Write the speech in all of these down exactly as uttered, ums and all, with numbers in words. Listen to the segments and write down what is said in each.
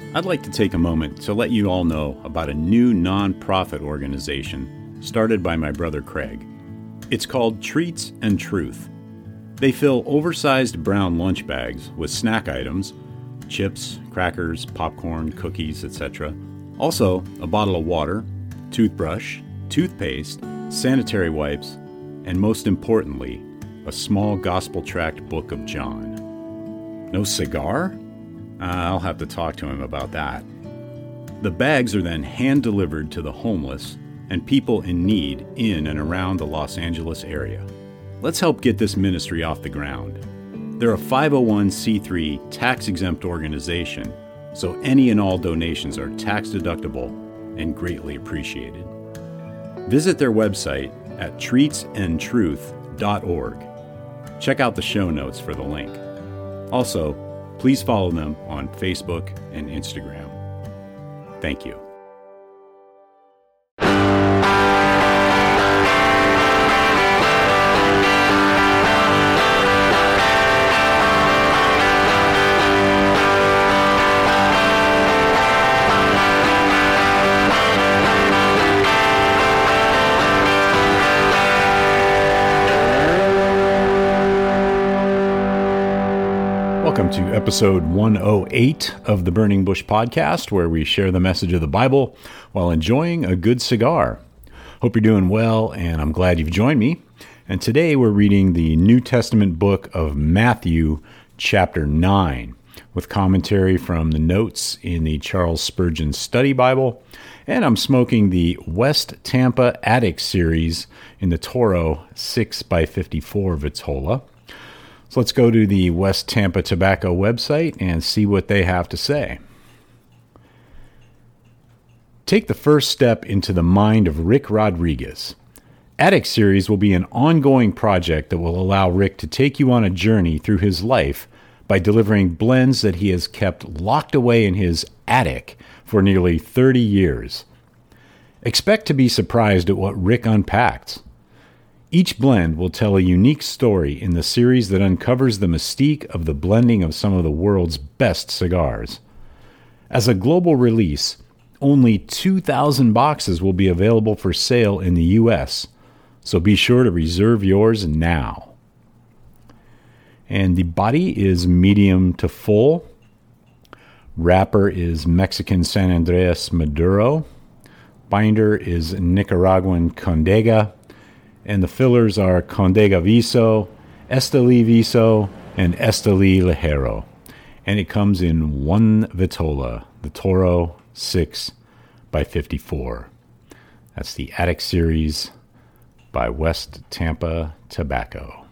I'd like to take a moment to let you all know about a new non-profit organization started by my brother Craig. It's called Treats and Truth. They fill oversized brown lunch bags with snack items, chips, crackers, popcorn, cookies, et cetera. Also, a bottle of water, toothbrush, toothpaste, sanitary wipes, and most importantly, a small gospel tract book of John. No cigar? Uh, I'll have to talk to him about that. The bags are then hand-delivered to the homeless and people in need in and around the Los Angeles area. Let's help get this ministry off the ground. They're a five oh one c three tax-exempt organization, so any and all donations are tax-deductible and greatly appreciated. Visit their website at treats and truth dot org. Check out the show notes for the link. Also, please follow them on Facebook and Instagram. Thank you. Welcome to episode one oh eight of the Burning Bush Podcast, where we share the message of the Bible while enjoying a good cigar. Hope you're doing well, and I'm glad you've joined me. And today we're reading the New Testament book of Matthew, chapter nine, with commentary from the notes in the Charles Spurgeon Study Bible. And I'm smoking the West Tampa Attic series in the Toro six by fifty-four Vitola. So let's go to the West Tampa Tobacco website and see what they have to say. Take the first step into the mind of Rick Rodriguez. Attic Series will be an ongoing project that will allow Rick to take you on a journey through his life by delivering blends that he has kept locked away in his attic for nearly thirty years. Expect to be surprised at what Rick unpacks. Each blend will tell a unique story in the series that uncovers the mystique of the blending of some of the world's best cigars. As a global release, only two thousand boxes will be available for sale in the U S, so be sure to reserve yours now. And the body is medium to full. Wrapper is Mexican San Andreas Maduro. Binder is Nicaraguan Condega. And the fillers are Condega Viso, Esteli Viso, and Esteli Ligero. And it comes in one Vitola, the Toro six by fifty-four. That's the Attic Series by West Tampa Tobacco.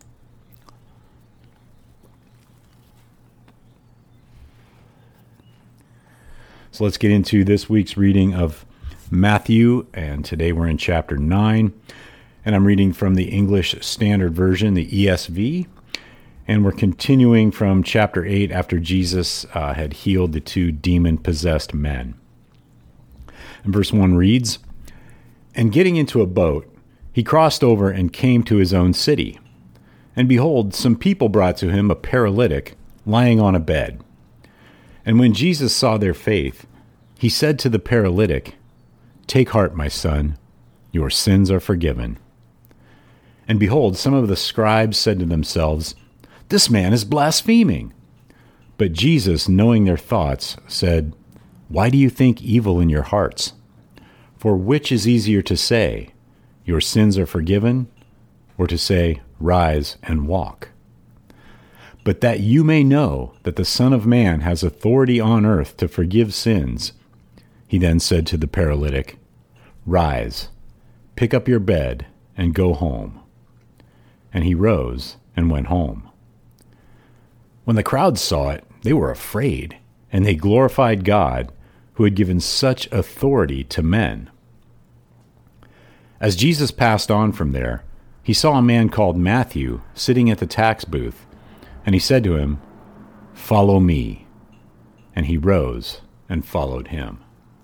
So let's get into this week's reading of Matthew, and today we're in chapter nine. And I'm reading from the English Standard Version, the E S V. And we're continuing from chapter eight after Jesus uh, had healed the two demon-possessed men. And verse one reads, "And getting into a boat, he crossed over and came to his own city. And behold, some people brought to him a paralytic lying on a bed. And when Jesus saw their faith, he said to the paralytic, 'Take heart, my son, your sins are forgiven.' And behold, some of the scribes said to themselves, 'This man is blaspheming.' But Jesus, knowing their thoughts, said, 'Why do you think evil in your hearts? For which is easier to say, your sins are forgiven, or to say, rise and walk? But that you may know that the Son of Man has authority on earth to forgive sins.' He then said to the paralytic, 'Rise, pick up your bed, and go home.' And he rose and went home. When the crowd saw it, they were afraid, and they glorified God, who had given such authority to men. As Jesus passed on from there, he saw a man called Matthew sitting at the tax booth, and he said to him, 'Follow me.' And he rose and followed him."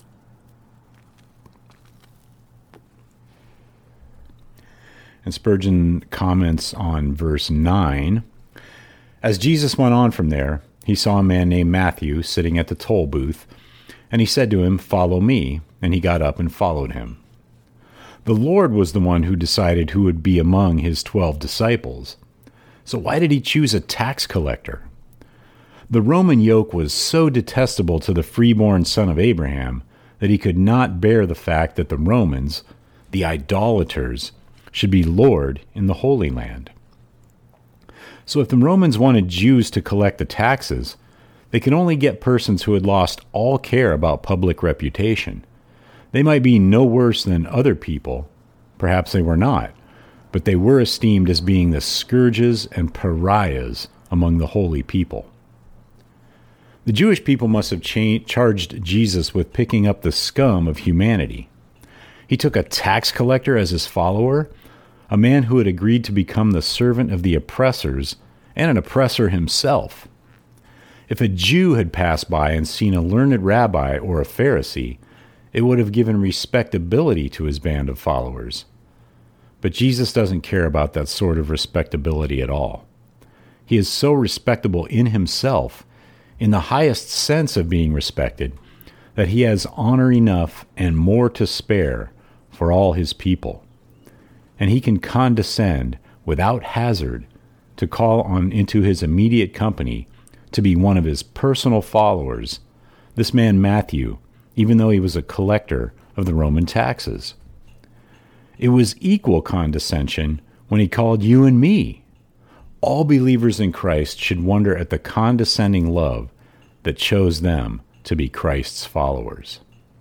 And Spurgeon comments on verse nine. "As Jesus went on from there, he saw a man named Matthew sitting at the toll booth, and he said to him, "Follow me," and he got up and followed him. The Lord was the one who decided who would be among his twelve disciples. So why did he choose a tax collector? The Roman yoke was so detestable to the freeborn son of Abraham that he could not bear the fact that the Romans, the idolaters, should be Lord in the Holy Land. So if the Romans wanted Jews to collect the taxes, they could only get persons who had lost all care about public reputation. They might be no worse than other people, perhaps they were not, but they were esteemed as being the scourges and pariahs among the holy people. The Jewish people must have cha- charged Jesus with picking up the scum of humanity. He took a tax collector as his follower, a man who had agreed to become the servant of the oppressors and an oppressor himself. If a Jew had passed by and seen a learned rabbi or a Pharisee, it would have given respectability to his band of followers. But Jesus doesn't care about that sort of respectability at all. He is so respectable in himself, in the highest sense of being respected, that he has honor enough and more to spare for all his people. And he can condescend without hazard to call on into his immediate company to be one of his personal followers, this man Matthew, even though he was a collector of the Roman taxes. It was equal condescension when he called you and me. All believers in Christ should wonder at the condescending love that chose them to be Christ's followers.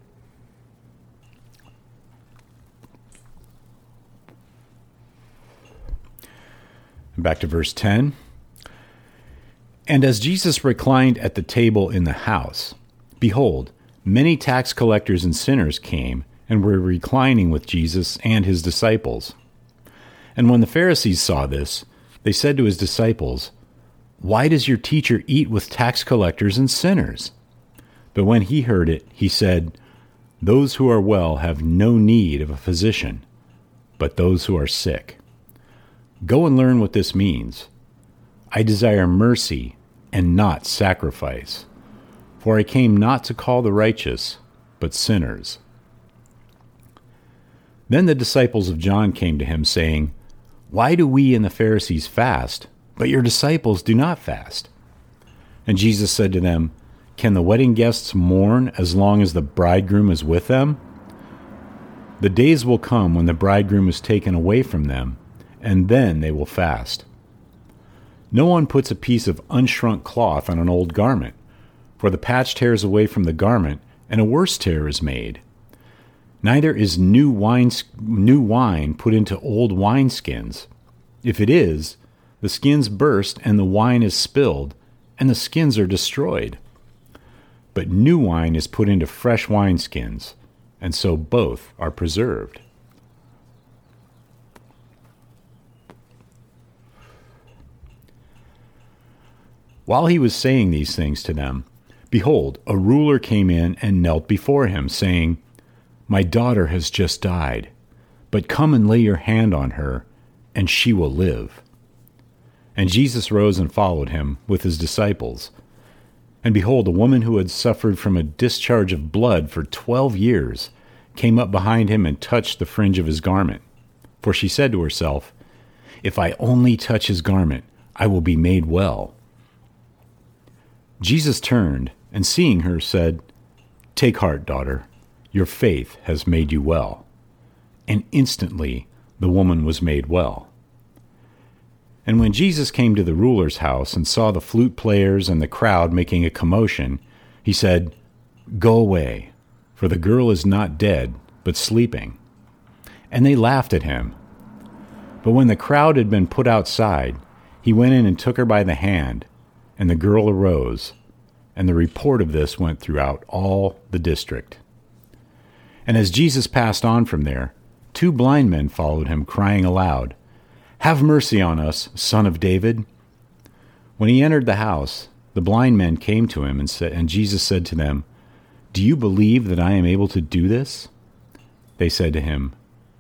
Back to verse ten. And as Jesus reclined at the table in the house, behold, many tax collectors and sinners came and were reclining with Jesus and his disciples. And when the Pharisees saw this, they said to his disciples, "Why does your teacher eat with tax collectors and sinners?" But when he heard it, he said, "Those who are well have no need of a physician, but those who are sick. Go and learn what this means. I desire mercy and not sacrifice, for I came not to call the righteous, but sinners." Then the disciples of John came to him, saying, "Why do we and the Pharisees fast, but your disciples do not fast?" And Jesus said to them, "Can the wedding guests mourn as long as the bridegroom is with them? The days will come when the bridegroom is taken away from them, and then they will fast. No one puts a piece of unshrunk cloth on an old garment, for the patch tears away from the garment, and a worse tear is made. Neither is new wine, new wine put into old wineskins. If it is, the skins burst and the wine is spilled, and the skins are destroyed. But new wine is put into fresh wineskins, and so both are preserved." While he was saying these things to them, behold, a ruler came in and knelt before him, saying, "My daughter has just died, but come and lay your hand on her, and she will live." And Jesus rose and followed him with his disciples. And behold, a woman who had suffered from a discharge of blood for twelve years came up behind him and touched the fringe of his garment. For she said to herself, "If I only touch his garment, I will be made well." Jesus turned, and seeing her, said, "Take heart, daughter, your faith has made you well." And instantly the woman was made well. And when Jesus came to the ruler's house and saw the flute players and the crowd making a commotion, he said, "Go away, for the girl is not dead, but sleeping." And they laughed at him. But when the crowd had been put outside, he went in and took her by the hand, and the girl arose, and the report of this went throughout all the district. And as Jesus passed on from there, two blind men followed him, crying aloud, "Have mercy on us, Son of David." When he entered the house, the blind men came to him, and said, and Jesus said to them, "Do you believe that I am able to do this?" They said to him,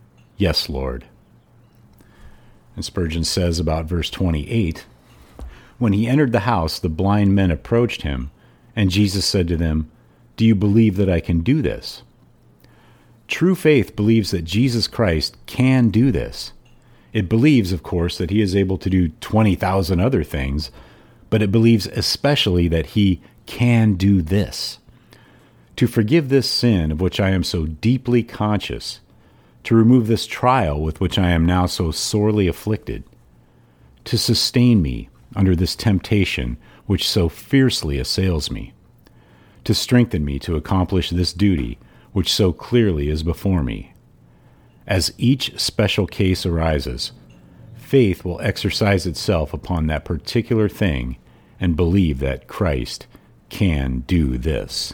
"Yes, Lord." And Spurgeon says about verse twenty-eight, When he entered the house, the blind men approached him, and Jesus said to them, "Do you believe that I can do this?" True faith believes that Jesus Christ can do this. It believes, of course, that he is able to do twenty thousand other things, but it believes especially that he can do this. To forgive this sin of which I am so deeply conscious, to remove this trial with which I am now so sorely afflicted, to sustain me under this temptation which so fiercely assails me, to strengthen me to accomplish this duty which so clearly is before me. As each special case arises, faith will exercise itself upon that particular thing and believe that Christ can do this.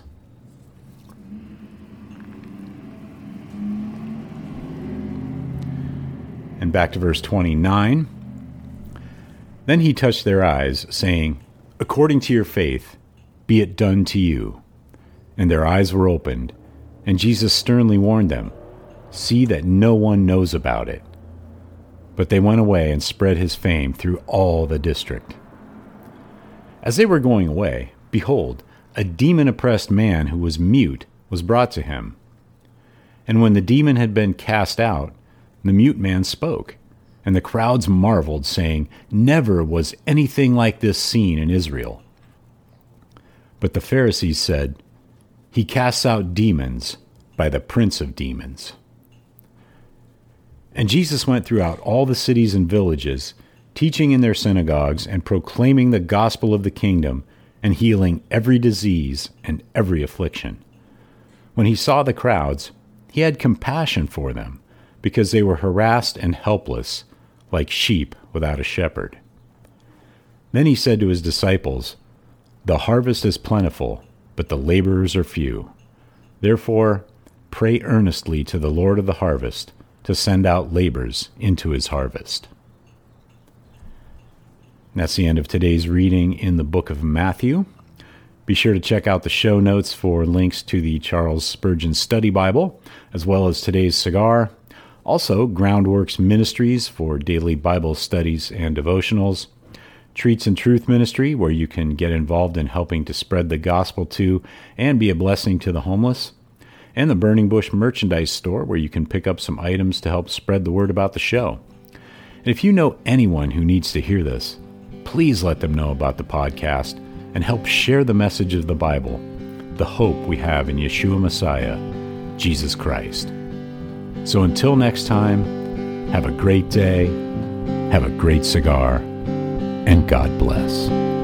And back to verse twenty-nine. Then he touched their eyes, saying, "According to your faith, be it done to you." And their eyes were opened, and Jesus sternly warned them, "See that no one knows about it." But they went away and spread his fame through all the district. As they were going away, behold, a demon-oppressed man who was mute was brought to him. And when the demon had been cast out, the mute man spoke, and the crowds marveled, saying, "Never was anything like this seen in Israel." But the Pharisees said, "He casts out demons by the prince of demons." And Jesus went throughout all the cities and villages, teaching in their synagogues and proclaiming the gospel of the kingdom and healing every disease and every affliction. When he saw the crowds, he had compassion for them, because they were harassed and helpless, like sheep without a shepherd. Then he said to his disciples, "The harvest is plentiful, but the laborers are few. Therefore, pray earnestly to the Lord of the harvest to send out laborers into his harvest." That's the end of today's reading in the book of Matthew. Be sure to check out the show notes for links to the Charles Spurgeon Study Bible, as well as today's cigar. Also, Groundworks Ministries for daily Bible studies and devotionals. Treats and Truth Ministry, where you can get involved in helping to spread the gospel to and be a blessing to the homeless. And the Burning Bush Merchandise Store, where you can pick up some items to help spread the word about the show. And if you know anyone who needs to hear this, please let them know about the podcast and help share the message of the Bible, the hope we have in Yeshua Messiah, Jesus Christ. So until next time, have a great day, have a great cigar, and God bless.